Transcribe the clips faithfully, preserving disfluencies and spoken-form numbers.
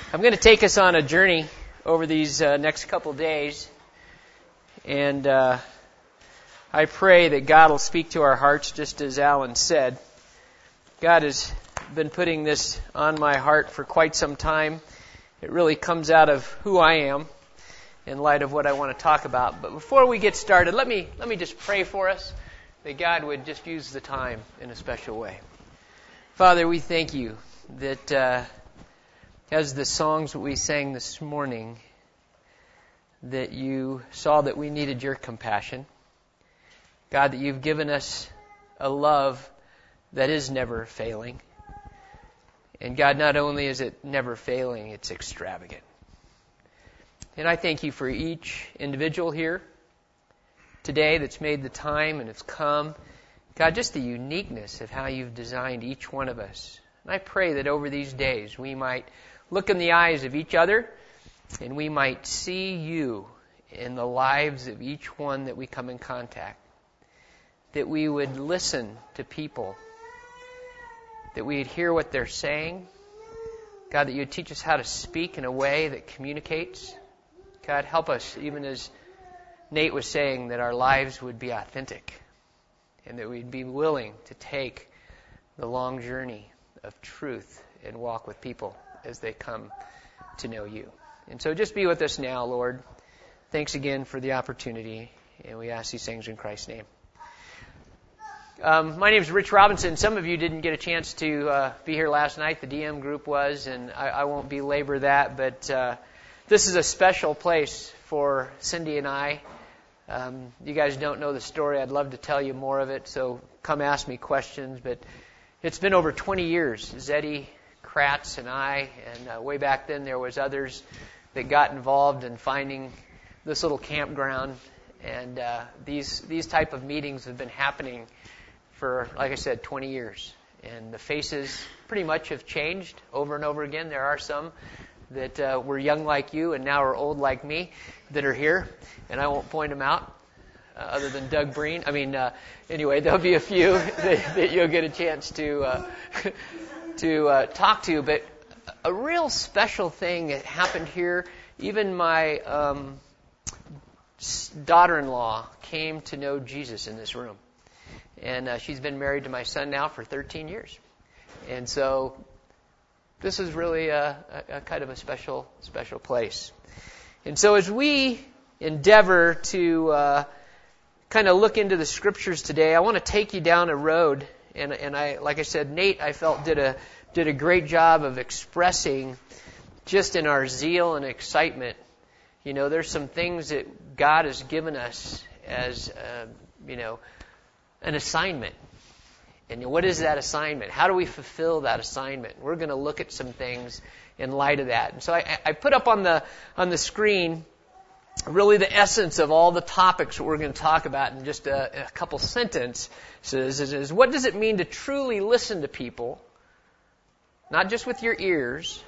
I'm going to take us on a journey over these uh, next couple days, and uh, I pray that God will speak to our hearts, just as Alan said. God has been putting this on my heart for quite some time. It really comes out of who I am in light of what I want to talk about. But before we get started, let me let me just pray for us, that God would just use the time in a special way. Father, we thank you that uh, as the songs that we sang this morning, that you saw that we needed your compassion. God, that you've given us a love that is never failing. And God, not only is it never failing, it's extravagant. And I thank you for each individual here today that's made the time and has come. God, just the uniqueness of how you've designed each one of us. And I pray that over these days we might look in the eyes of each other and we might see you in the lives of each one that we come in contact. That we would listen to people. That we would hear what they're saying. God, that you would teach us how to speak in a way that communicates. God, help us, even as Nate was saying, that our lives would be authentic. And that we'd be willing to take the long journey of truth and walk with people as they come to know you. And so just be with us now, Lord. Thanks again for the opportunity. And we ask these things in Christ's name. Um, my name is Rich Robinson. Some of you didn't get a chance to uh, be here last night. The D M group was, and I, I won't belabor that. But uh, this is a special place for Cindy and I. Um, you guys don't know the story. I'd love to tell you more of it, so come ask me questions. But it's been over twenty years. Zeddy Kratz and I, and uh, way back then there was others that got involved in finding this little campground. And uh, these these type of meetings have been happening for, like I said, twenty years. And the faces pretty much have changed over and over again. There are some that uh, were young like you and now are old like me that are here. And I won't point them out uh, other than Doug Breen. I mean, uh, anyway, there'll be a few that, that you'll get a chance to uh, to uh, talk to. But a real special thing that happened here, even my um, daughter-in-law came to know Jesus in this room. And uh, she's been married to my son now for thirteen years. And so this is really a, a, a kind of a special, special place. And so as we endeavor to uh, kind of look into the Scriptures today, I want to take you down a road. And, and I, like I said, Nate, I felt did a did a great job of expressing just in our zeal and excitement. You know, there's some things that God has given us as, uh, you know, an assignment. And what is that assignment? How do we fulfill that assignment? We're going to look at some things in light of that. And so I, I put up on the on the screen really the essence of all the topics that we're going to talk about in just a, a couple sentences. Is, is what does it mean to truly listen to people, not just with your ears,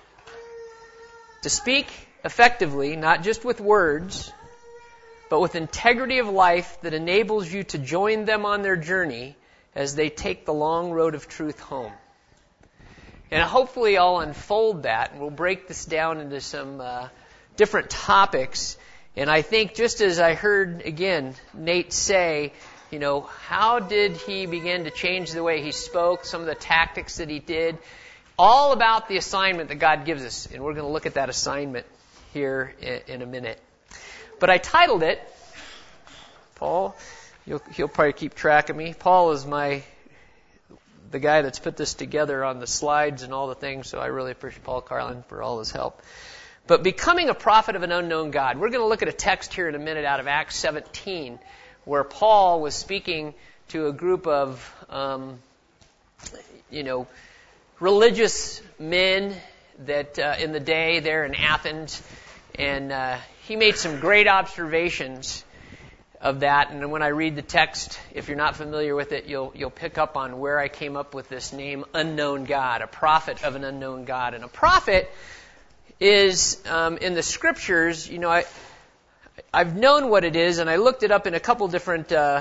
to speak effectively, not just with words, but with integrity of life that enables you to join them on their journey as they take the long road of truth home. And hopefully I'll unfold that, and we'll break this down into some uh, different topics. And I think just as I heard, again, Nate say, you know, how did he begin to change the way he spoke, some of the tactics that he did, all about the assignment that God gives us. And we're going to look at that assignment here in, in a minute. But I titled it, Paul, you'll, he'll probably keep track of me. Paul is my, the guy that's put this together on the slides and all the things, so I really appreciate Paul Carlin for all his help. But becoming a prophet of an unknown God. We're going to look at a text here in a minute out of Acts seventeen, where Paul was speaking to a group of, um, you know, religious men that uh, in the day there in Athens, and uh, he made some great observations of that. And when I read the text, if you're not familiar with it, you'll you'll pick up on where I came up with this name, unknown God, a prophet of an unknown God. And a prophet is, um, in the Scriptures, you know, I, I've known what it is, and I looked it up in a couple different uh,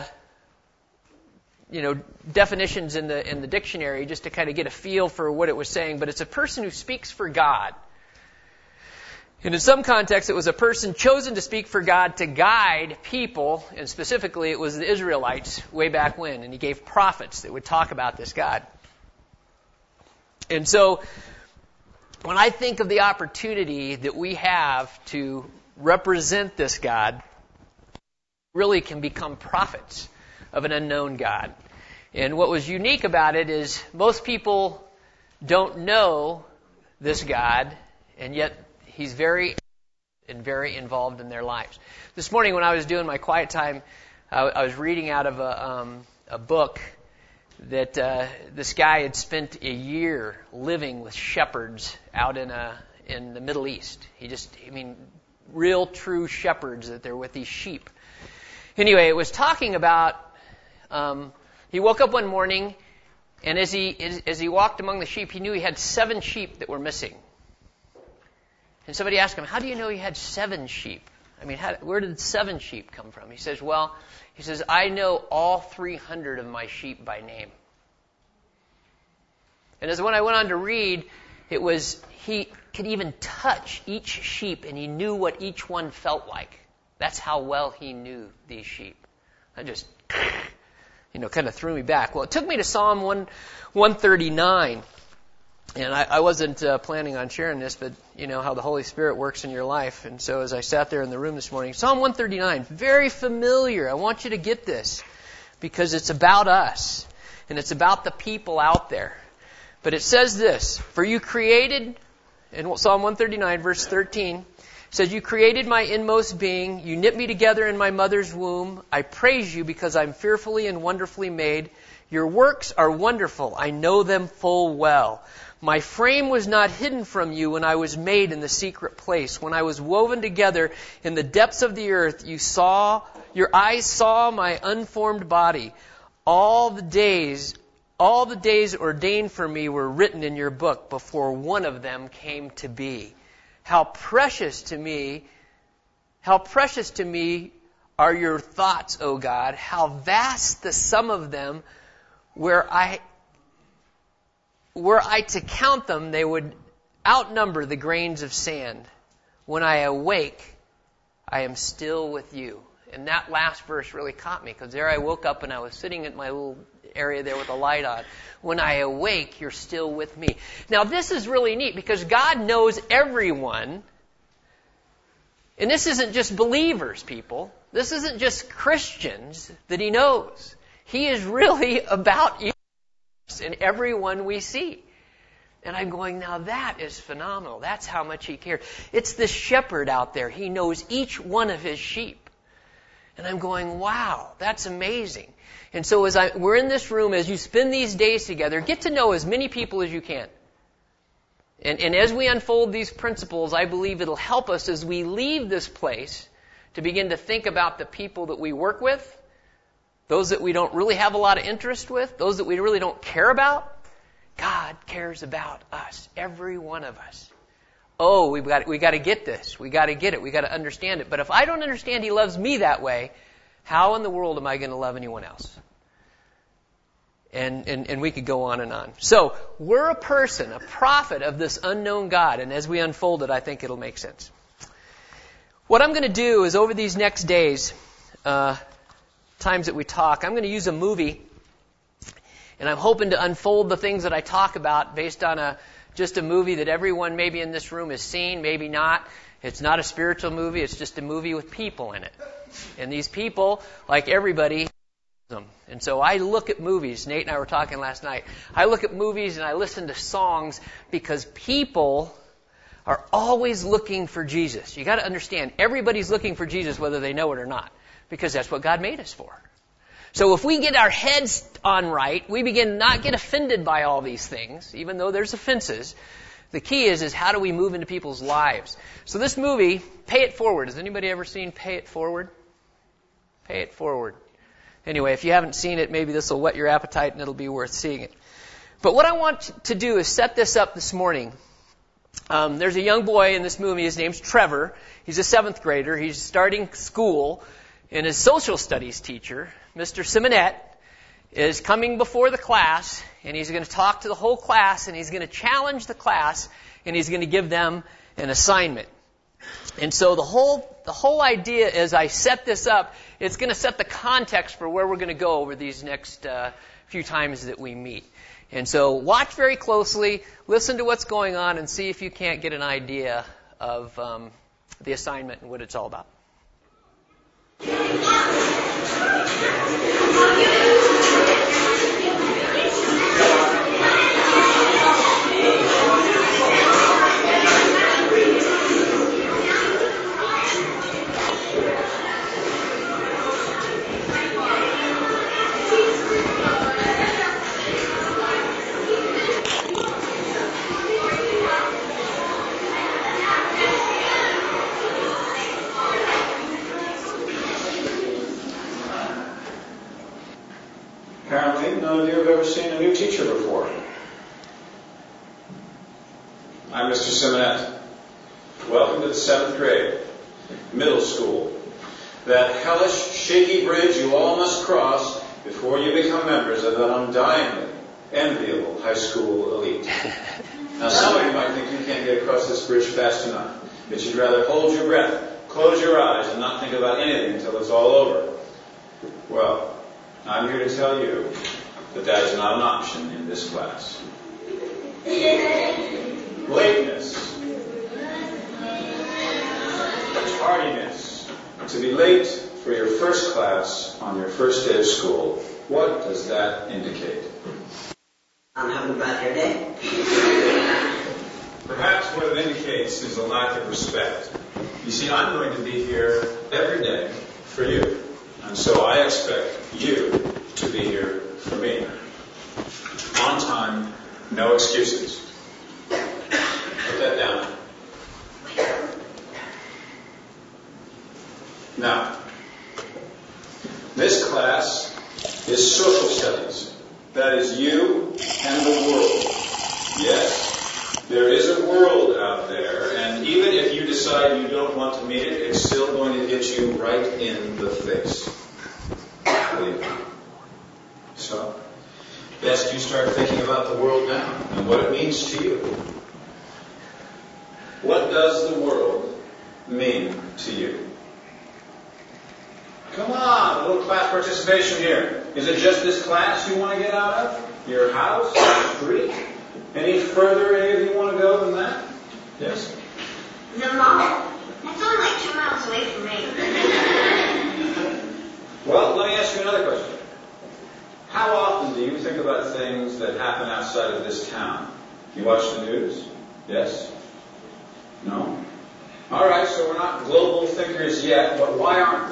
you know, definitions in the in the dictionary just to kind of get a feel for what it was saying. But it's a person who speaks for God. And in some contexts, it was a person chosen to speak for God to guide people, and specifically it was the Israelites way back when, and he gave prophets that would talk about this God. And so, when I think of the opportunity that we have to represent this God, really can become prophets of an unknown God. And what was unique about it is most people don't know this God, and yet He's very and very involved in their lives. This morning when I was doing my quiet time, I, I was reading out of a, um, a book that uh, this guy had spent a year living with shepherds out in a in the Middle East. He just, I mean, real true shepherds that they're with these sheep. Anyway, it was talking about, um, he woke up one morning, and as he as, as he walked among the sheep, he knew he had seven sheep that were missing. And somebody asked him, how do you know he had seven sheep? I mean, how, where did seven sheep come from? He says, well, he says, I know all three hundred of my sheep by name. And as when I went on to read, it was, he could even touch each sheep, and he knew what each one felt like. That's how well he knew these sheep. I just, you know, kind of threw me back. Well, it took me to Psalm one thirty-nine. And I, I wasn't uh, planning on sharing this, but you know how the Holy Spirit works in your life. And so as I sat there in the room this morning, Psalm one thirty-nine, very familiar. I want you to get this because it's about us and it's about the people out there. But it says this, for you created, in Psalm one thirty-nine, verse thirteen, it says, you created my inmost being. You knit me together in my mother's womb. I praise you because I'm fearfully and wonderfully made. Your works are wonderful. I know them full well. My frame was not hidden from you when I was made in the secret place. When I was woven together in the depths of the earth, you saw, your eyes saw my unformed body. All the days, all the days ordained for me were written in your book before one of them came to be. How precious to me, how precious to me are your thoughts, O God. How vast the sum of them. Where I, were I to count them, they would outnumber the grains of sand. When I awake, I am still with you. And that last verse really caught me, because there I woke up and I was sitting in my little area there with a light on. When I awake, you're still with me. Now this is really neat, because God knows everyone. And this isn't just believers, people. This isn't just Christians that He knows. He is really about you and everyone we see. And I'm going, now that is phenomenal. That's how much He cares. It's this shepherd out there. He knows each one of His sheep. And I'm going, wow, that's amazing. And so as I, we're in this room, as you spend these days together, get to know as many people as you can. And, and as we unfold these principles, I believe it'll help us as we leave this place to begin to think about the people that we work with, those that we don't really have a lot of interest with, those that we really don't care about. God cares about us, every one of us. Oh, we've got, we got to get this. We got to get it. We got to understand it. But if I don't understand He loves me that way, how in the world am I going to love anyone else? And, and, and we could go on and on. So, we're a person, a prophet of this unknown God. And as we unfold it, I think it'll make sense. What I'm going to do is over these next days, uh, times that we talk, I'm going to use a movie, and I'm hoping to unfold the things that I talk about based on a just a movie that everyone maybe in this room has seen, maybe not. It's not a spiritual movie, it's just a movie with people in it. And these people, like everybody, them. And so I look at movies, Nate and I were talking last night, I look at movies and I listen to songs because people are always looking for Jesus. You got to understand, everybody's looking for Jesus whether they know it or not. Because that's what God made us for. So if we get our heads on right, we begin to not get offended by all these things, even though there's offenses. The key is, is how do we move into people's lives? So this movie, Pay It Forward. Has anybody ever seen Pay It Forward? Pay It Forward. Anyway, if you haven't seen it, maybe this will whet your appetite and it'll be worth seeing it. But what I want to do is set this up this morning. Um, there's a young boy in this movie. His name's Trevor. He's a seventh grader. He's starting school. And his social studies teacher, Mister Simonette, is coming before the class, and he's going to talk to the whole class, and he's going to challenge the class, and he's going to give them an assignment. And so the whole the whole idea as I set this up, it's going to set the context for where we're going to go over these next uh, few times that we meet. And so watch very closely, listen to what's going on, and see if you can't get an idea of um, the assignment and what it's all about. Apparently, none of you have ever seen a new teacher before. I'm Mister Simonette. Welcome to the seventh grade, middle school. That hellish, shaky bridge you all must cross before you become members of that undyingly enviable high school elite. Now, some of you might think you can't get across this bridge fast enough, that you'd rather hold your breath, close your eyes, and not think about anything until it's all over. Well, I'm here to tell you that that is not an option in this class. Lateness. Tardiness. To be late for your first class on your first day of school. What does that indicate? I'm having a bad hair day. Perhaps what it indicates is a lack of respect. You see, I'm going to be here every day for you. And so I expect you to be here for me. On time, no excuses. Put that down. Now, this class is social studies. That is you and the world. Yes, there is a world out there, and even if you decide you don't want to meet it, it's still going to hit you right in the face. So, best you start thinking about the world now and what it means to you. What does the world mean to you? Come on, a little class participation here. Is it just this class you want to get out of? Your house? Your street? Any further any of you want to go than that? Yes? The mall. That's only like two miles away from me. Well, let me ask you another question. How often do you think about things that happen outside of this town? You watch the news? Yes? No? All right, so we're not global thinkers yet, but why aren't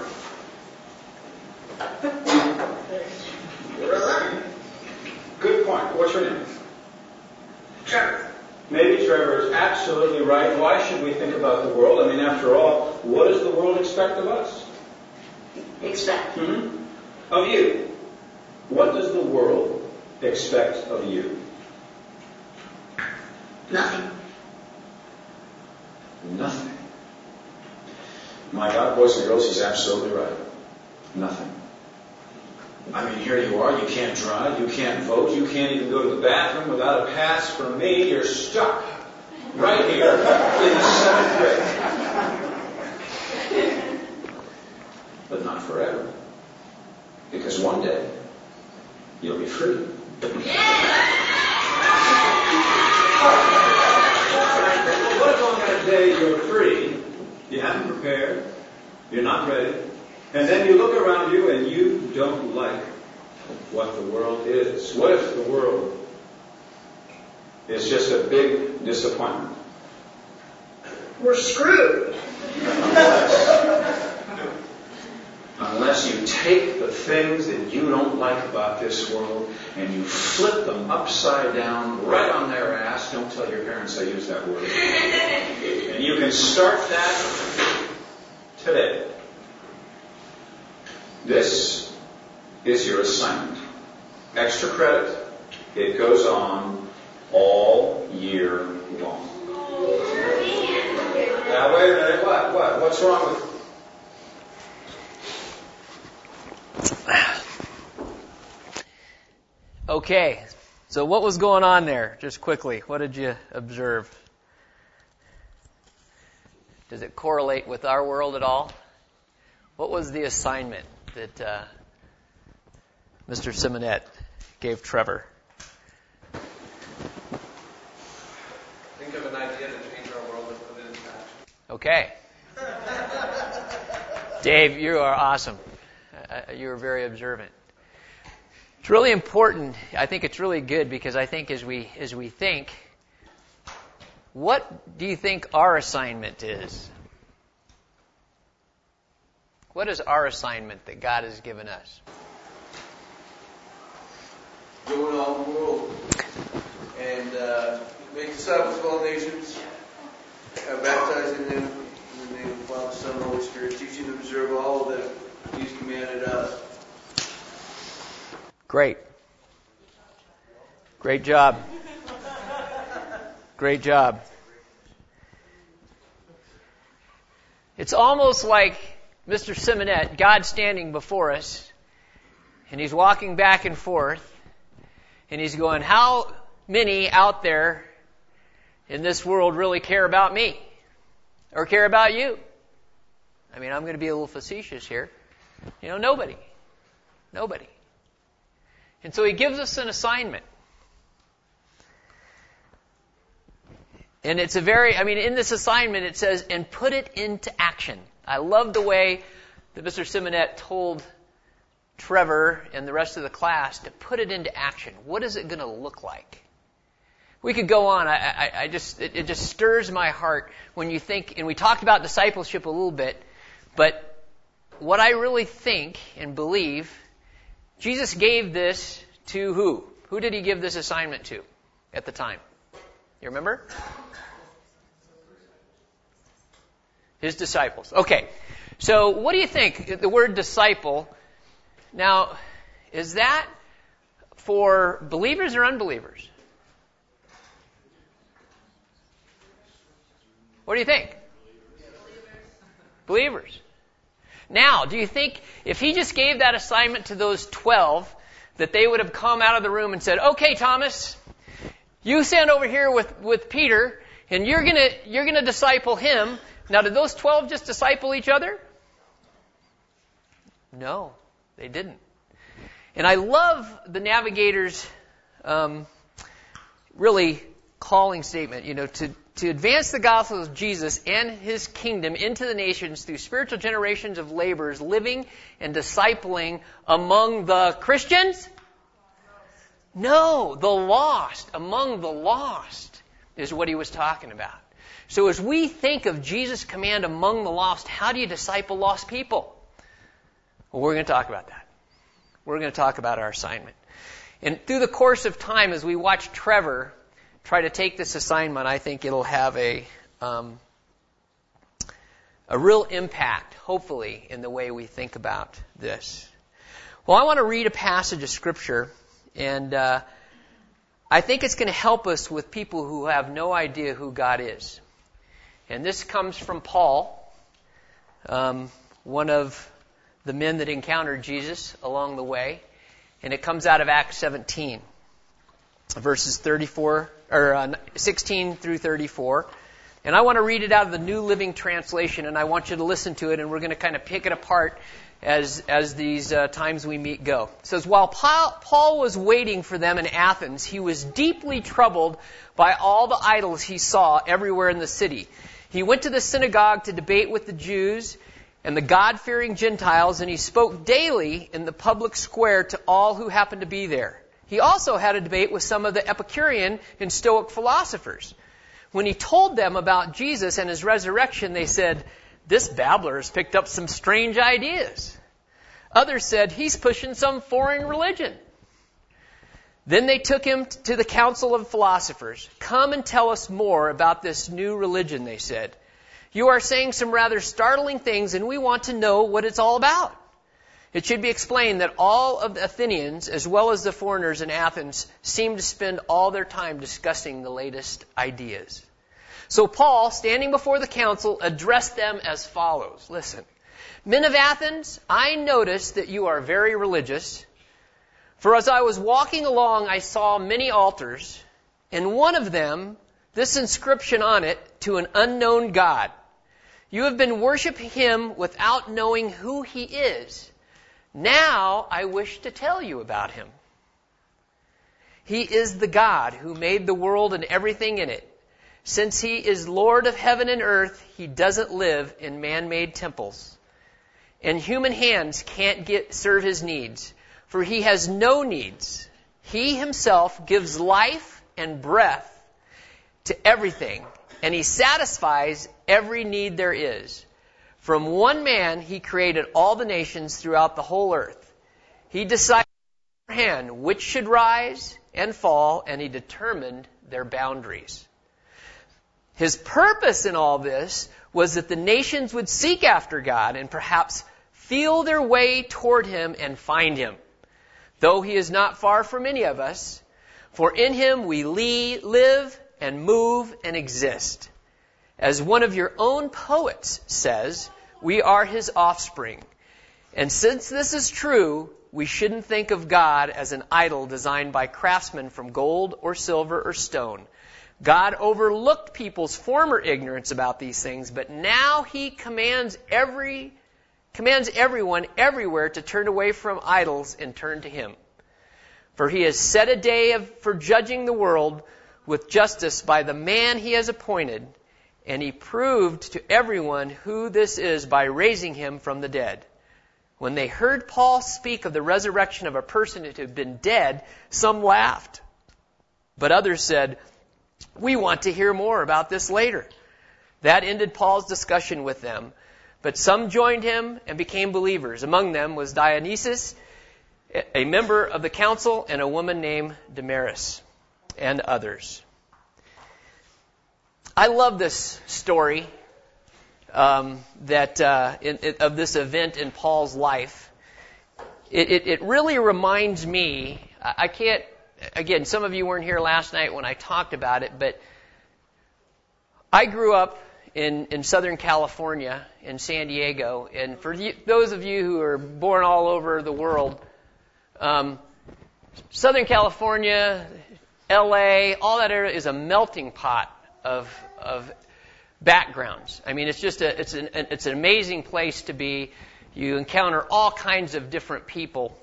we? You're right. Good point. What's your name? Trevor. Maybe Trevor is absolutely right. Why should we think about the world? I mean, after all, what does the world expect of us? Expect. Mm-hmm. Of you. What does the world expect of you? Nothing. Nothing. My God, boys and girls, he's absolutely right. Nothing. I mean, here you are. You can't drive. You can't vote. You can't even go to the bathroom without a pass from me. You're stuck right here in the seventh grade. But not forever. Because one day, you'll be free. What if on that day you're free, you haven't prepared, you're not ready, and then you look around you and you don't like what the world is? What if the world is just a big disappointment? We're screwed. Unless you take the things that you don't like about this world and you flip them upside down right on their ass. Don't tell your parents I use that word. And you can start that today. This is your assignment. Extra credit. It goes on all year long. Now wait a minute. What? What? What's wrong with Okay, so what was going on there? Just quickly, what did you observe? Does it correlate with our world at all? What was the assignment that uh, Mister Simonette gave Trevor? Think of an idea to change our world and put it into action. Okay. Dave, you are awesome. Uh, you are very observant. It's really important. I think it's really good because I think as we as we think, what do you think our assignment is? What is our assignment that God has given us? Go into all the world and uh, make disciples of all nations, uh, baptizing them in the name of the Father, Son, and Holy Spirit, teaching them to observe all that He's commanded us. Great. Great job. Great job. It's almost like Mister Simonette, God standing before us, and He's walking back and forth, and He's going, how many out there in this world really care about me? Or care about you? I mean, I'm going to be a little facetious here. You know, nobody. Nobody. And so He gives us an assignment. And it's a very, I mean, in this assignment it says, and put it into action. I love the way that Mister Simonette told Trevor and the rest of the class to put it into action. What is it going to look like? We could go on. I, I, I just, it, it just stirs my heart when you think, and we talked about discipleship a little bit, but what I really think and believe, Jesus gave this to who? Who did He give this assignment to at the time? You remember? His disciples. Okay. So what do you think? The word disciple, now, is that for believers or unbelievers? What do you think? Believers. Believers. Now, do you think if He just gave that assignment to those twelve, that they would have come out of the room and said, okay, Thomas, you stand over here with, with Peter, and you're gonna, you're gonna disciple him. Now, did those twelve just disciple each other? No, they didn't. And I love the Navigator's um, really calling statement, you know, to, to advance the gospel of Jesus and His kingdom into the nations through spiritual generations of laborers, living and discipling among the Christians? No, the lost, among the lost is what He was talking about. So as we think of Jesus' command among the lost, how do you disciple lost people? Well, we're going to talk about that. We're going to talk about our assignment. And through the course of time, as we watch Trevor try to take this assignment, I think it'll have a um, a real impact, hopefully, in the way we think about this. Well, I want to read a passage of Scripture, and uh, I think it's going to help us with people who have no idea who God is. And this comes from Paul, um, one of the men that encountered Jesus along the way. And it comes out of Acts seventeen, verses thirty-four or uh, sixteen through thirty-four. And I want to read it out of the New Living Translation, and I want you to listen to it, and we're going to kind of pick it apart as as these uh, times we meet go. It says, while Paul, Paul was waiting for them in Athens, he was deeply troubled by all the idols he saw everywhere in the city. He went to the synagogue to debate with the Jews and the God-fearing Gentiles, and he spoke daily in the public square to all who happened to be there. He also had a debate with some of the Epicurean and Stoic philosophers. When he told them about Jesus and His resurrection, they said, this babbler has picked up some strange ideas. Others said, he's pushing some foreign religion. Then they took him to the council of philosophers. Come and tell us more about this new religion, they said. You are saying some rather startling things, and we want to know what it's all about. It should be explained that all of the Athenians, as well as the foreigners in Athens, seem to spend all their time discussing the latest ideas. So Paul, standing before the council, addressed them as follows. Listen, men of Athens, I notice that you are very religious. For as I was walking along, I saw many altars, and one of them, this inscription on it, to an unknown God. You have been worshiping him without knowing who he is. Now I wish to tell you about him. He is the God who made the world and everything in it. Since he is Lord of heaven and earth, he doesn't live in man-made temples. And human hands can't get serve his needs, for he has no needs. He himself gives life and breath to everything, and he satisfies every need there is. From one man he created all the nations throughout the whole earth. He decided beforehand which should rise and fall, and he determined their boundaries. His purpose in all this was that the nations would seek after God and perhaps feel their way toward him and find him. Though he is not far from any of us, for in him we live and move and exist. As one of your own poets says, we are his offspring. And since this is true, we shouldn't think of God as an idol designed by craftsmen from gold or silver or stone. God overlooked people's former ignorance about these things, but now he commands every commands everyone everywhere to turn away from idols and turn to him. For he has set a day of, for judging the world with justice by the man he has appointed, and he proved to everyone who this is by raising him from the dead. When they heard Paul speak of the resurrection of a person who had been dead, some laughed. But others said, we want to hear more about this later. That ended Paul's discussion with them. But some joined him and became believers. Among them was Dionysius, a member of the council, and a woman named Damaris, and others. I love this story um, that uh, in, in, of this event in Paul's life. It, it, it really reminds me, I can't, again, some of you weren't here last night when I talked about it, but I grew up in, in Southern California, in San Diego, and for you, those of you who are born all over the world, um, Southern California, L A, all that area is a melting pot of of backgrounds. I mean, it's just a it's an it's an amazing place to be. You encounter all kinds of different people,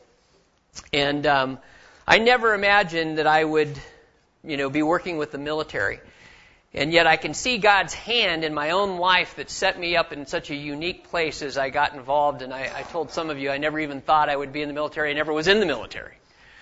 and um, I never imagined that I would, you know, be working with the military. And yet I can see God's hand in my own life that set me up in such a unique place as I got involved. And I, I told some of you I never even thought I would be in the military. I never was in the military.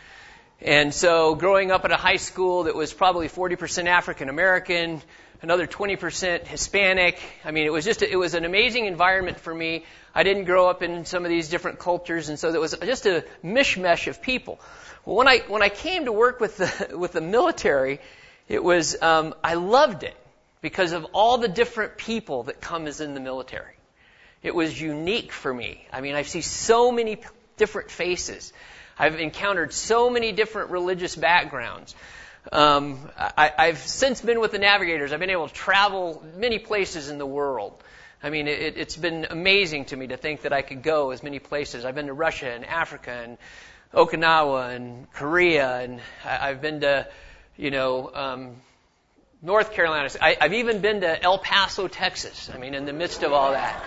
And so growing up at a high school that was probably forty percent African American, another twenty percent Hispanic. I mean, it was just, a, it was an amazing environment for me. I didn't grow up in some of these different cultures. And so there was just a mishmash of people. Well, when I, when I came to work with the, with the military, It was, um, I loved it because of all the different people that come as in the military. It was unique for me. I mean, I see so many p- different faces. I've encountered so many different religious backgrounds. Um, I, I've since been with the Navigators. I've been able to travel many places in the world. I mean, it, it's been amazing to me to think that I could go as many places. I've been to Russia and Africa and Okinawa and Korea, and I, I've been to You know, um, North Carolina. I, I've even been to El Paso, Texas. I mean, in the midst of all that.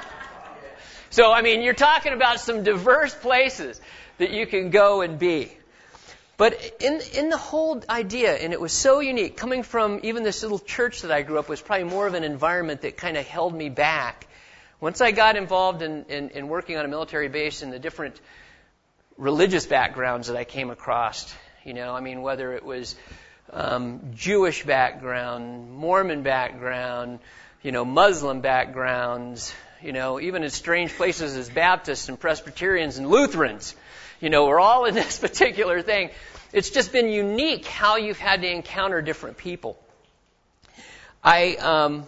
So, I mean, you're talking about some diverse places that you can go and be. But in in the whole idea, and it was so unique, coming from even this little church that I grew up with, was probably more of an environment that kind of held me back. Once I got involved in, in, in working on a military base and the different religious backgrounds that I came across, you know, I mean, whether it was Um, Jewish background, Mormon background, you know, Muslim backgrounds, you know, even in strange places as Baptists and Presbyterians and Lutherans, you know, we're all in this particular thing. It's just been unique how you've had to encounter different people. I um,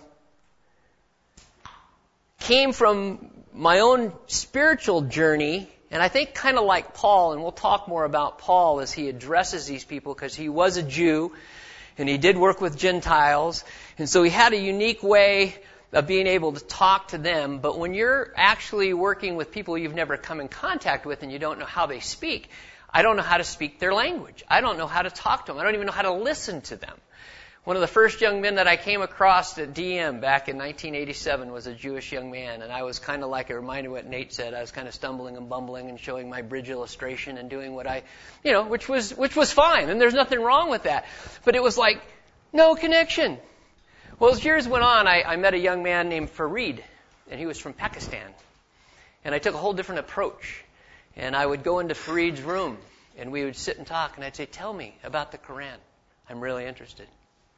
came from my own spiritual journey. And I think kind of like Paul, and we'll talk more about Paul as he addresses these people, because he was a Jew, and he did work with Gentiles, and so he had a unique way of being able to talk to them. But when you're actually working with people you've never come in contact with and you don't know how they speak, I don't know how to speak their language. I don't know how to talk to them. I don't even know how to listen to them. One of the first young men that I came across at D M back in nineteen eighty-seven was a Jewish young man, and I was kind of like, it reminded what Nate said, I was kind of stumbling and bumbling and showing my bridge illustration and doing what I, you know, which was, which was fine, and there's nothing wrong with that. But it was like, no connection. Well, as years went on, I, I met a young man named Fareed, and he was from Pakistan. And I took a whole different approach. And I would go into Fareed's room, and we would sit and talk, and I'd say, tell me about the Quran. I'm really interested.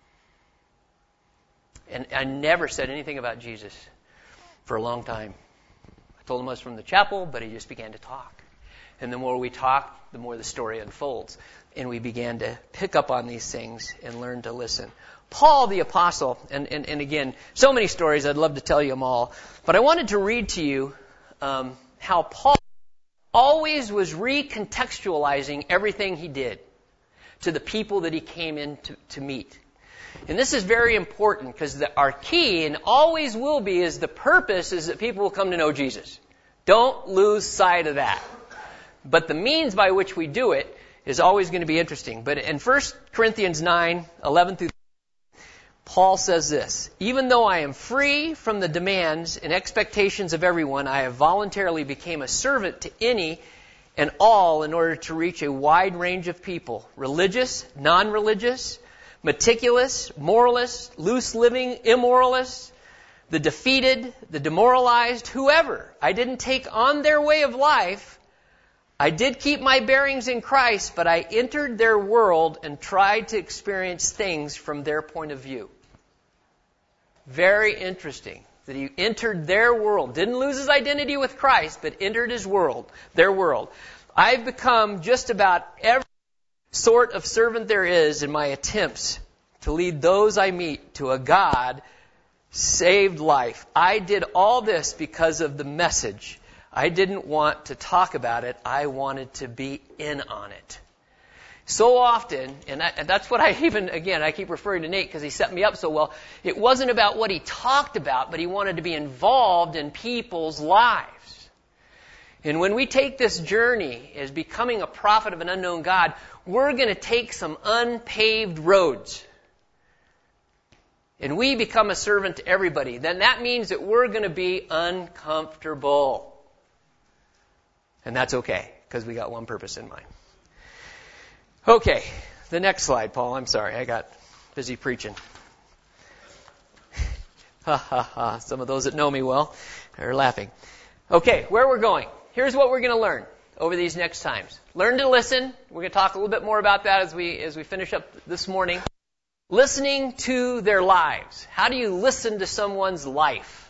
And I never said anything about Jesus for a long time. I told him I was from the chapel, but he just began to talk. And the more we talked, the more the story unfolds. And we began to pick up on these things and learn to listen. Paul the Apostle, and, and, and again, so many stories, I'd love to tell you them all. But I wanted to read to you um, how Paul always was recontextualizing everything he did to the people that he came in to, to meet. And this is very important because our key, and always will be, is the purpose is that people will come to know Jesus. Don't lose sight of that. But the means by which we do it is always going to be interesting. But in First Corinthians nine, eleven through Paul says this, even though I am free from the demands and expectations of everyone, I have voluntarily become a servant to any and all in order to reach a wide range of people, religious, non-religious, meticulous, moralists, loose-living, immoralists, the defeated, the demoralized, whoever. I didn't take on their way of life. I did keep my bearings in Christ, but I entered their world and tried to experience things from their point of view. Very interesting that he entered their world. Didn't lose his identity with Christ, but entered his world, their world. I've become just about every sort of servant there is in my attempts to lead those I meet to a God-saved life. I did all this because of the message. I didn't want to talk about it. I wanted to be in on it. So often, and, that, and that's what I even, again, I keep referring to Nate because he set me up so well. It wasn't about what he talked about, but he wanted to be involved in people's lives. And when we take this journey as becoming a prophet of an unknown God, we're going to take some unpaved roads. And we become a servant to everybody. Then that means that we're going to be uncomfortable. And that's okay, because we got one purpose in mind. Okay, the next slide, Paul. I'm sorry, I got busy preaching. Ha ha ha. Some of those that know me well are laughing. Okay, where we're going. Here's what we're going to learn over these next times. Learn to listen. We're going to talk a little bit more about that as we as we finish up this morning. Listening to their lives. How do you listen to someone's life?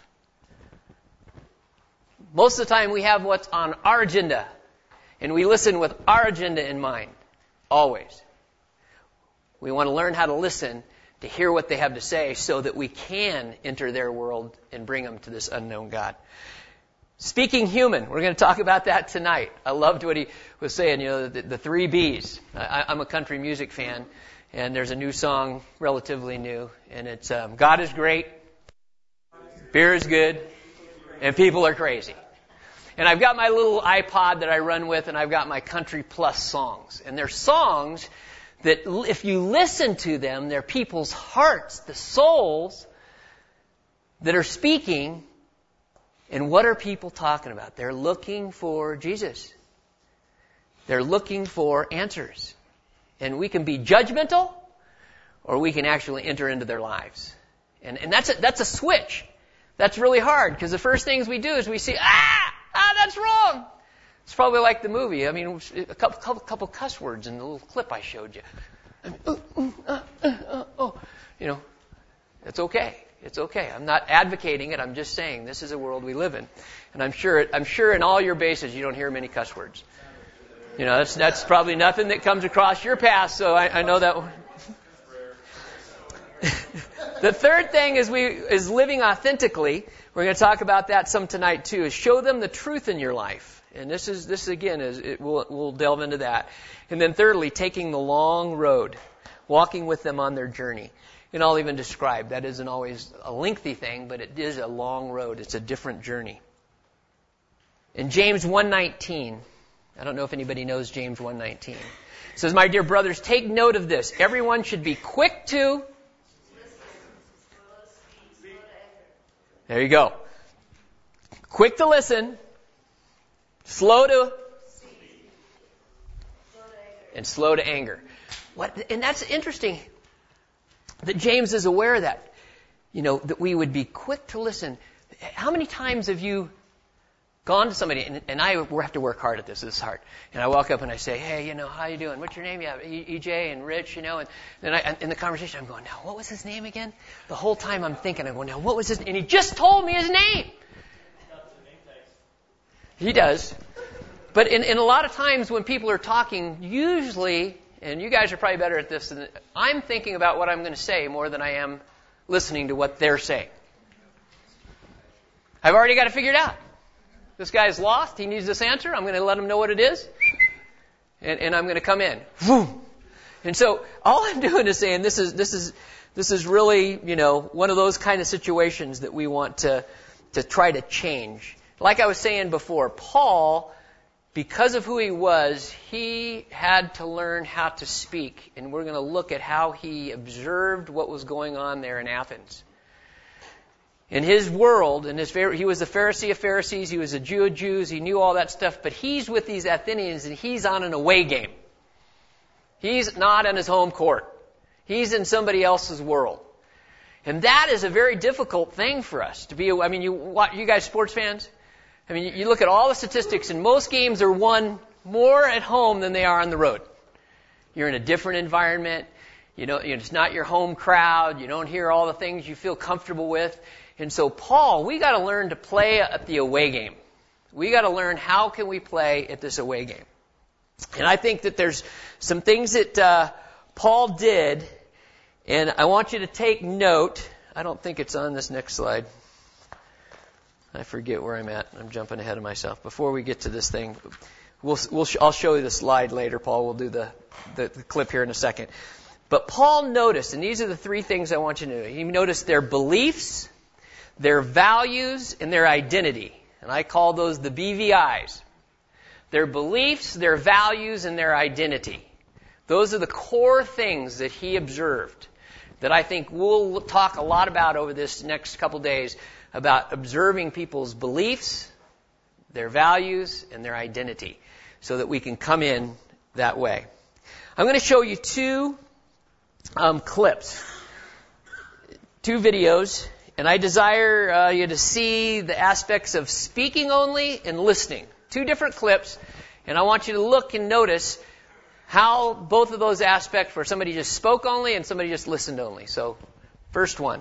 Most of the time we have what's on our agenda, and we listen with our agenda in mind. Always. We want to learn how to listen to hear what they have to say so that we can enter their world and bring them to this unknown God. Speaking human, we're going to talk about that tonight. I loved what he was saying, you know, the, the three B's. I, I'm a country music fan, and there's a new song, relatively new, and it's um, God is great, beer is good, and people are crazy. And I've got my little iPod that I run with, and I've got my Country Plus songs. And they're songs that, if you listen to them, they're people's hearts, the souls that are speaking. And what are people talking about? They're looking for Jesus. They're looking for answers. And we can be judgmental, or we can actually enter into their lives. And, and that's a, that's a switch. That's really hard, because the first things we do is we see, ah! Ah, that's wrong. It's probably like the movie. I mean, a couple, couple, couple cuss words in the little clip I showed you. I mean, oh, oh, uh, uh, oh, you know, it's okay. It's okay. I'm not advocating it. I'm just saying this is a world we live in, and I'm sure. I'm sure in all your bases you don't hear many cuss words. You know, that's that's probably nothing that comes across your path. So I, I know that. The third thing is we is living authentically. We're going to talk about that some tonight too. Is show them the truth in your life, and this is this again is it, we'll we'll delve into that. And then thirdly, taking the long road, walking with them on their journey. And I'll even describe that isn't always a lengthy thing, but it is a long road. It's a different journey. In James one nineteen, I don't know if anybody knows James one nineteen. It says, "My dear brothers, take note of this. Everyone should be quick to There you go. Quick to listen, slow to, and slow to anger. What? And that's interesting that James is aware of that. You know, that we would be quick to listen. How many times have you gone to somebody, and, and I have to work hard at this, this is hard, and I walk up and I say, hey, you know, how you doing? What's your name? Yeah, E J and Rich, you know, and then I, in the conversation I'm going, now, what was his name again? The whole time I'm thinking, I'm going, now, what was his name? And he just told me his name. He does. But in, in a lot of times when people are talking, usually, and you guys are probably better at this, than I'm thinking about what I'm going to say more than I am listening to what they're saying. I've already got it figured out. This guy's lost. He needs this answer. I'm going to let him know what it is. And, and I'm going to come in. And so all I'm doing is saying this is, this is, this is really, you know, one of those kind of situations that we want to, to try to change. Like I was saying before, Paul, because of who he was, he had to learn how to speak. And we're going to look at how he observed what was going on there in Athens. In his world, in his, he was the Pharisee of Pharisees, he was a Jew of Jews, he knew all that stuff, but he's with these Athenians and he's on an away game. He's not in his home court. He's in somebody else's world. And that is a very difficult thing for us to be. I mean, you, you guys sports fans? I mean, you look at all the statistics and most games are won more at home than they are on the road. You're in a different environment. You know, it's not your home crowd. You don't hear all the things you feel comfortable with. And so, Paul, we got to learn to play at the away game. We got to learn how can we play at this away game. And I think that there's some things that uh, Paul did, and I want you to take note. I don't think it's on this next slide. I forget where I'm at. I'm jumping ahead of myself. Before we get to this thing, we'll, we'll sh- I'll show you the slide later, Paul. We'll do the, the, the clip here in a second. But Paul noticed, and these are the three things I want you to know. He noticed their beliefs, their values, and their identity. And I call those the B V Is. Their beliefs, their values, and their identity. Those are the core things that he observed that I think we'll talk a lot about over this next couple days, about observing people's beliefs, their values, and their identity, so that we can come in that way. I'm going to show you two um, clips, two videos. And I desire uh, you to see the aspects of speaking only and listening. Two different clips. And I want you to look and notice how both of those aspects, where somebody just spoke only and somebody just listened only. So, first one.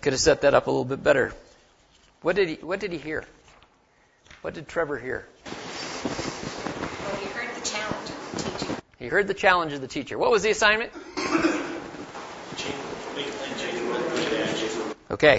Could have set that up a little bit better. What did he, what did he hear? What did Trevor hear? Well, he heard the challenge of the teacher. He heard the challenge of the teacher. What was the assignment? Okay.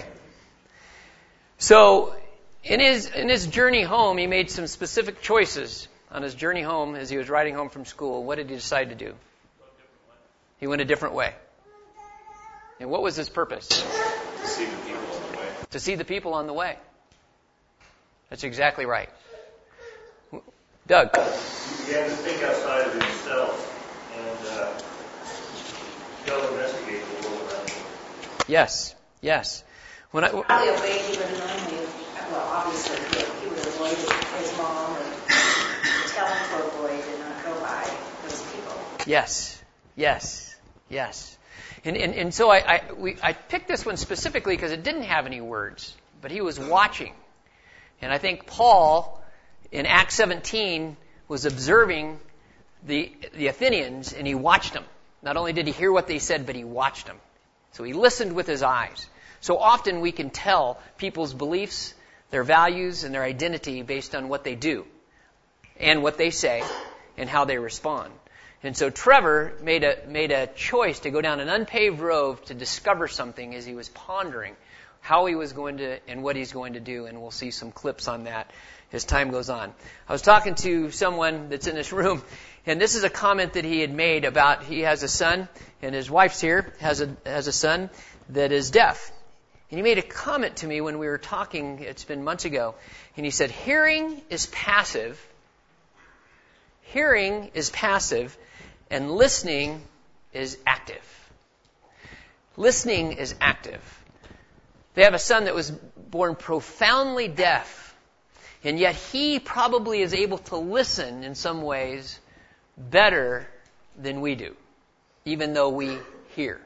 So, in his in his journey home, he made some specific choices on his journey home as he was riding home from school. What did he decide to do? He went a different way. And what was his purpose? To see the people on the way. To see the people on the way. That's exactly right. Doug. He began to think outside of himself and uh, go investigate the world around him. Yes, yes. When I, Probably a way he would normally, well, obviously, he would avoid his mom or tell him to avoid and not go by those people. Yes, yes, yes. And and, and so I I, we, I picked this one specifically because it didn't have any words, but he was watching. And I think Paul, in Acts seventeen, was observing the the Athenians, and he watched them. Not only did he hear what they said, but he watched them. So he listened with his eyes. So often we can tell people's beliefs, their values, and their identity based on what they do and what they say and how they respond. And so Trevor made a made a choice to go down an unpaved road to discover something as he was pondering how he was going to and what he's going to do, and we'll see some clips on that as time goes on. I was talking to someone that's in this room, and this is a comment that he had made about he has a son, and his wife's here, has a has a son that is deaf. And he made a comment to me when we were talking, it's been months ago, and he said, hearing is passive, hearing is passive, and listening is active. Listening is active. They have a son that was born profoundly deaf, and yet he probably is able to listen in some ways better than we do, even though we hear.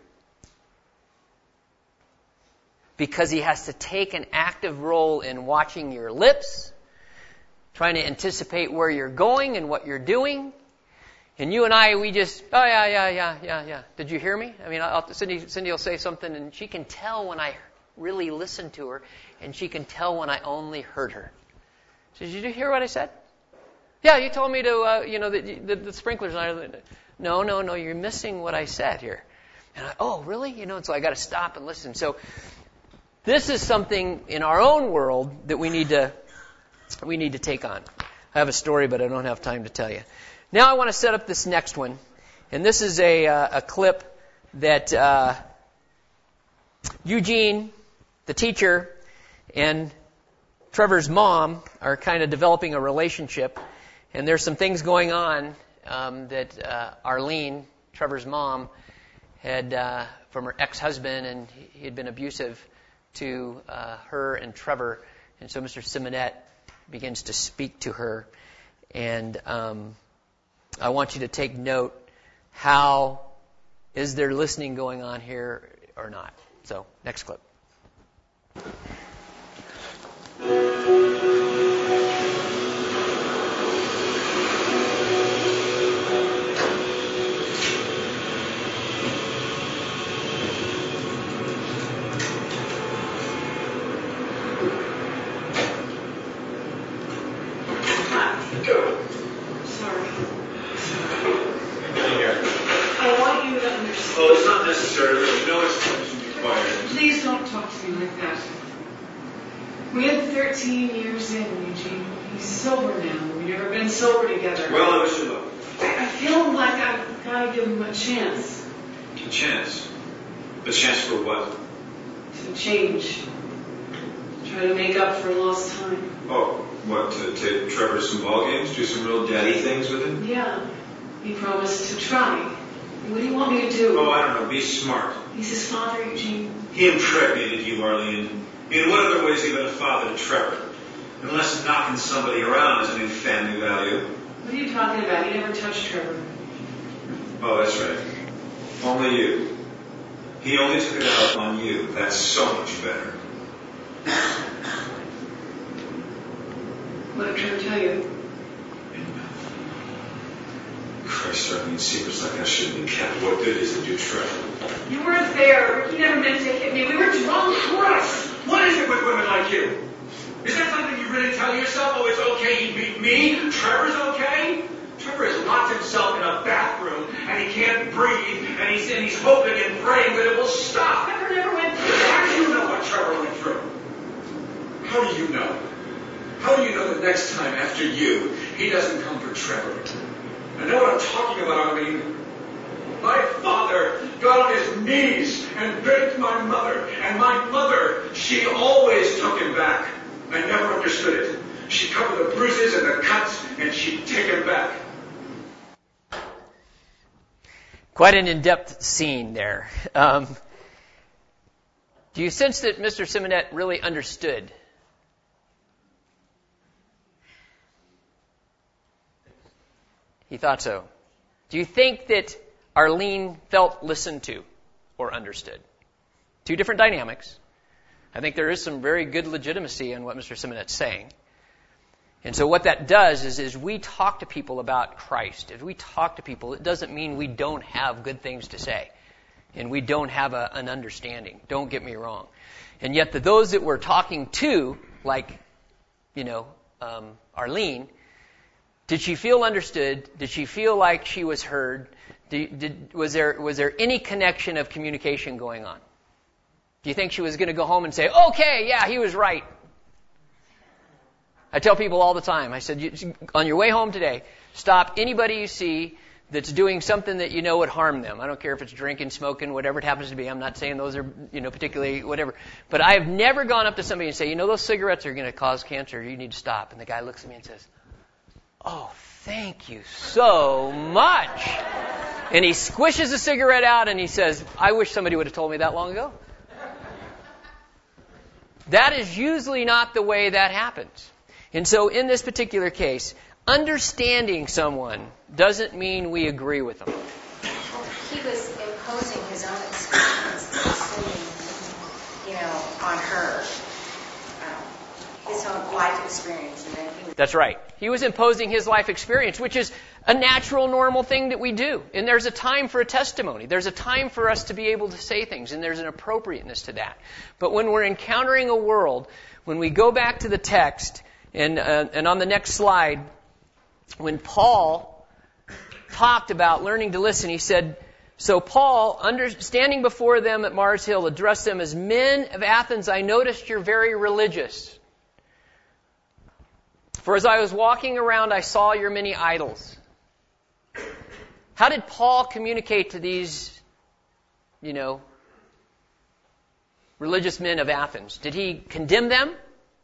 Because he has to take an active role in watching your lips, trying to anticipate where you're going and what you're doing. And you and I, we just, oh yeah, yeah, yeah, yeah, yeah. Did you hear me? I mean, I'll, Cindy, Cindy will say something, and she can tell when I really listened to her, and she can tell when I only heard her. She says, did you hear what I said? Yeah, you told me to, uh, you know, the, the, the sprinklers. And I, no, no, no, you're missing what I said here. And I, oh, really? You know, and so I got to stop and listen. So this is something in our own world that we need to we need to take on. I have a story, but I don't have time to tell you. Now I want to set up this next one, and this is a uh, a clip that uh, Eugene, the teacher, and Trevor's mom are kind of developing a relationship, and there's some things going on um, that uh, Arlene, Trevor's mom, had uh, from her ex-husband, and he had been abusive to uh, her and Trevor. And so Mister Simonette begins to speak to her. And um, I want you to take note, how is there listening going on here or not? So, next clip. Well, it's not necessary. There's no explanation required. Please don't talk to me like that. We had thirteen years in, Eugene. He's sober now. We've never been sober together. Well, I wish you luck. I, I feel like I've got to give him a chance. A chance? A chance for what? To change. Try to make up for lost time. Oh, what, to take Trevor to some ball games? Do some real daddy things with him? Yeah. He promised to try. What do you want me to do? Oh, I don't know. Be smart. He's his father, Eugene. He impregnated you, Arlene. In what other ways have you been a father to Trevor? Unless knocking somebody around is any family value. What are you talking about? He never touched Trevor. Oh, that's right. Only you. He only took it out on you. That's so much better. What did Trevor tell you? Crazy. I start being secrets like I shouldn't be kept? What good is it do, Trevor? You weren't there. Ricky never meant to hit me. We were drunk. Christ! What is it with women like you? Is that something you really tell yourself? Oh, it's okay, he beat me? Trevor's okay? Trevor has locked himself in a bathroom, and he can't breathe, and he's, and he's hoping and praying that it will stop. Trevor never went through that. How do you know what Trevor went through? How do you know? How do you know that next time after you, he doesn't come for Trevor? I know what I'm talking about, I mean. My father got on his knees and begged my mother, and my mother, she always took him back. I never understood it. She'd cover the bruises and the cuts, and she'd take him back. Quite an in-depth scene there. Um, do you sense that Mister Simonette really understood? He thought so. Do you think that Arlene felt listened to or understood? Two different dynamics. I think there is some very good legitimacy in what Mister Simonette's saying. And so what that does is, is we talk to people about Christ. As we talk to people, it doesn't mean we don't have good things to say. And we don't have a, an understanding. Don't get me wrong. And yet the, those that we're talking to, like, you know, um, Arlene, did she feel understood? Did she feel like she was heard? Did, did, was there was there any connection of communication going on? Do you think she was going to go home and say, okay, yeah, he was right? I tell people all the time, I said, you, on your way home today, stop anybody you see that's doing something that you know would harm them. I don't care if it's drinking, smoking, whatever it happens to be. I'm not saying those are, you know, particularly whatever. But I have never gone up to somebody and say, you know, those cigarettes are going to cause cancer. You need to stop. And the guy looks at me and says, oh, thank you so much. And he squishes the cigarette out and he says, I wish somebody would have told me that long ago. That is usually not the way that happens. And so in this particular case, understanding someone doesn't mean we agree with them. He was imposing his own experience, assuming, you know, on her, um, his own life experience. And then he was That's right. He was imposing his life experience, which is a natural, normal thing that we do. And there's a time for a testimony. There's a time for us to be able to say things, and there's an appropriateness to that. But when we're encountering a world, when we go back to the text, and uh, and on the next slide, when Paul talked about learning to listen, he said, so Paul, under, standing before them at Mars Hill, addressed them as men of Athens, I noticed you're very religious. For as I was walking around, I saw your many idols. How did Paul communicate to these, you know, religious men of Athens? Did he condemn them?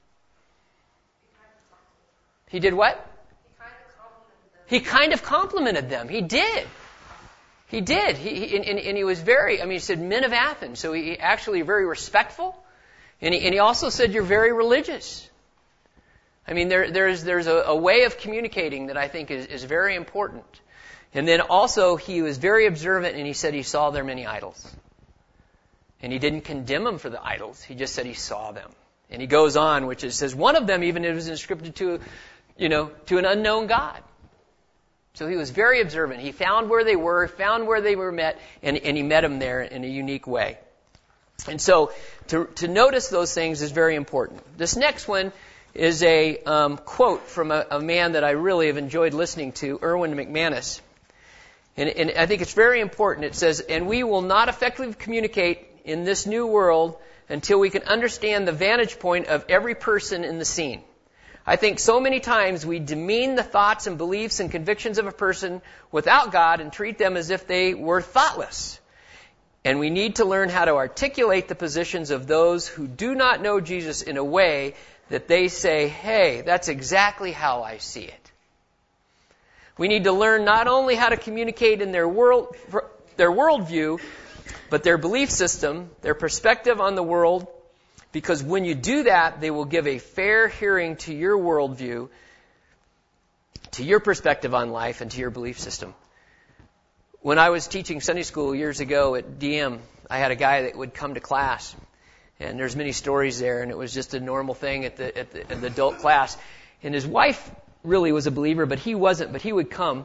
He did what? He kind of complimented them. He did. He did. He, he and, and he was very, I mean, he said men of Athens. So he actually very respectful. And he, and he also said you're very religious. I mean, there, there's, there's a, a way of communicating that I think is, is very important. And then also he was very observant and he said he saw their many idols. And he didn't condemn them for the idols. He just said he saw them. And he goes on, which is, says one of them even it was inscripted to, you know, to an unknown God. So he was very observant. He found where they were, found where they were met, and, and he met them there in a unique way. And so to, to notice those things is very important. This next one is a um, quote from a, a man that I really have enjoyed listening to, Erwin McManus. And, and I think it's very important. It says, and we will not effectively communicate in this new world until we can understand the vantage point of every person in the scene. I think so many times we demean the thoughts and beliefs and convictions of a person without God and treat them as if they were thoughtless. And we need to learn how to articulate the positions of those who do not know Jesus in a way that they say, hey, that's exactly how I see it. We need to learn not only how to communicate in their world, their worldview, but their belief system, their perspective on the world, because when you do that, they will give a fair hearing to your worldview, to your perspective on life, and to your belief system. When I was teaching Sunday school years ago at D M, I had a guy that would come to class, and there's many stories there, and it was just a normal thing at the, at the, at the adult class. And his wife really was a believer, but he wasn't, but he would come.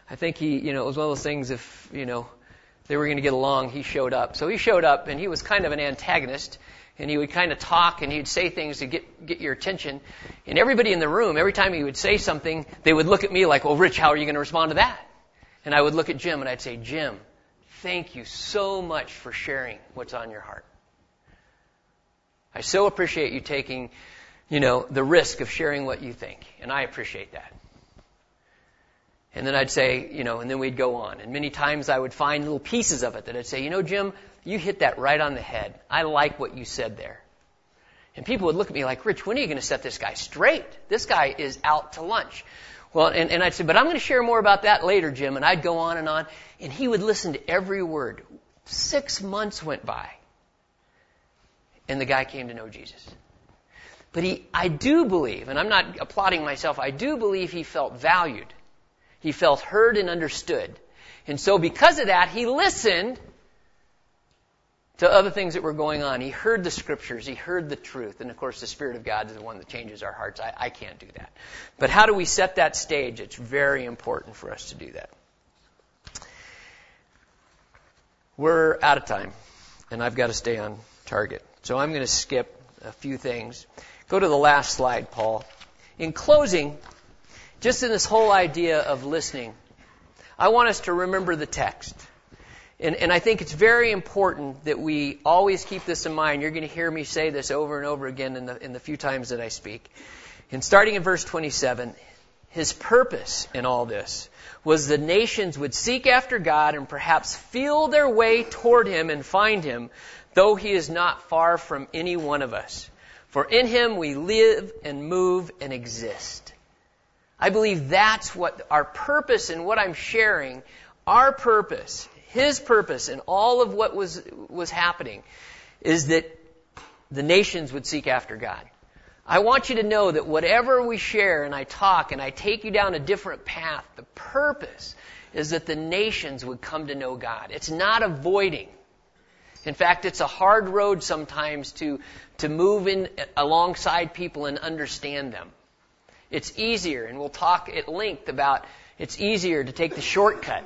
I think he, you know, it was one of those things, if, you know, they were going to get along, he showed up. So he showed up, and he was kind of an antagonist, and he would kind of talk, and he'd say things to get get your attention. And everybody in the room, every time he would say something, they would look at me like, well, Rich, how are you going to respond to that? And I would look at Jim, and I'd say, Jim, thank you so much for sharing what's on your heart. I so appreciate you taking, you know, the risk of sharing what you think, and I appreciate that. And then I'd say, you know, and then we'd go on. And many times I would find little pieces of it that I'd say, you know, Jim, you hit that right on the head. I like what you said there. And people would look at me like, Rich, when are you going to set this guy straight? This guy is out to lunch. Well, and, and I'd say, but I'm going to share more about that later, Jim. And I'd go on and on. And he would listen to every word. Six months went by. And the guy came to know Jesus. But he, I do believe, and I'm not applauding myself, I do believe he felt valued. He felt heard and understood. And so because of that, he listened to other things that were going on. He heard the scriptures. He heard the truth. And of course, the Spirit of God is the one that changes our hearts. I, I can't do that. But how do we set that stage? It's very important for us to do that. We're out of time, and I've got to stay on target. So I'm going to skip a few things. Go to the last slide, Paul. In closing, just in this whole idea of listening, I want us to remember the text. And, and I think it's very important that we always keep this in mind. You're going to hear me say this over and over again in the, in the few times that I speak. And starting in verse twenty-seven, his purpose in all this was the nations would seek after God and perhaps feel their way toward Him and find Him, though He is not far from any one of us. For in Him we live and move and exist. I believe that's what our purpose and what I'm sharing, our purpose, His purpose in all of what was was happening, is that the nations would seek after God. I want you to know that whatever we share and I talk and I take you down a different path, the purpose is that the nations would come to know God. It's not avoiding. In fact, it's a hard road sometimes to, to move in alongside people and understand them. It's easier, and we'll talk at length about it's easier to take the shortcut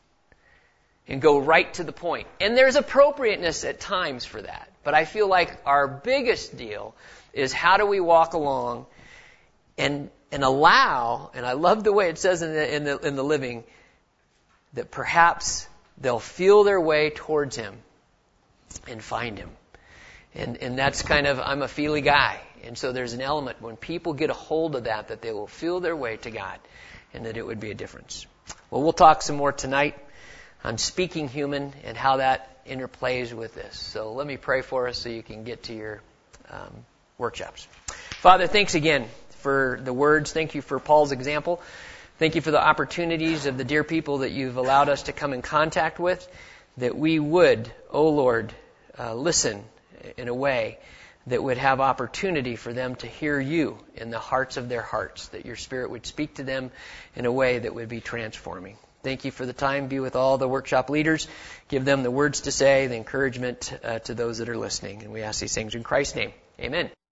and go right to the point. And there's appropriateness at times for that. But I feel like our biggest deal is how do we walk along and and allow, and I love the way it says in the in the in the living, that perhaps they'll feel their way towards Him and find Him. And and that's kind of, I'm a feely guy. And so there's an element when people get a hold of that, that they will feel their way to God and that it would be a difference. Well, we'll talk some more tonight on speaking human and how that interplays with this. So let me pray for us so you can get to your um, workshops. Father, thanks again for the words. Thank you for Paul's example. Thank you for the opportunities of the dear people that you've allowed us to come in contact with, that we would, oh Lord, uh, listen in a way that would have opportunity for them to hear you in the hearts of their hearts, that your Spirit would speak to them in a way that would be transforming. Thank you for the time. Be with all the workshop leaders. Give them the words to say, the encouragement uh, to those that are listening. And we ask these things in Christ's name. Amen.